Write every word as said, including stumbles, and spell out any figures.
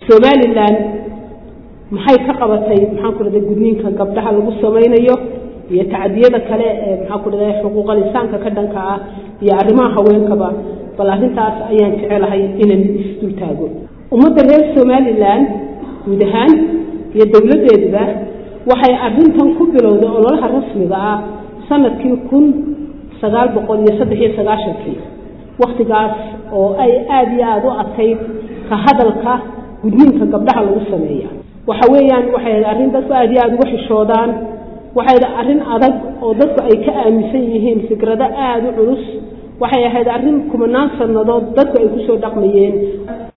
Somaliland maxay ka qabatay maxaan ku raday gudniinka gabdhaha lagu sameeyo iyo tacadiyada kale ee maxaan ku raday xuquuqul insaanka ka dhanka ah iyo arrimaha haweenkaba bal arrintaas ayaan jecelahay inaan isdul taago ummadda reer Somaliland guud ahaan iyo dawladeedba waxay arrintan ku bilowday ololaha rasmiga ah sanadkii kun sagaal boqol iyo saddex iyo sagaashan waqtigaas oo ay aad iyo aad u adkayd ka hadalka gudniinka gabdhaha lagu sameeyo waxa weeyaan waxay arrin dadku aad iyo aad uga xishoodaan waxay arrin adag oo dadku ay ka aaminsan yihiin fikrado aad u culus waxay ahayd arrin kumanaan sanadood dadku ay ku soo dhaqmayeen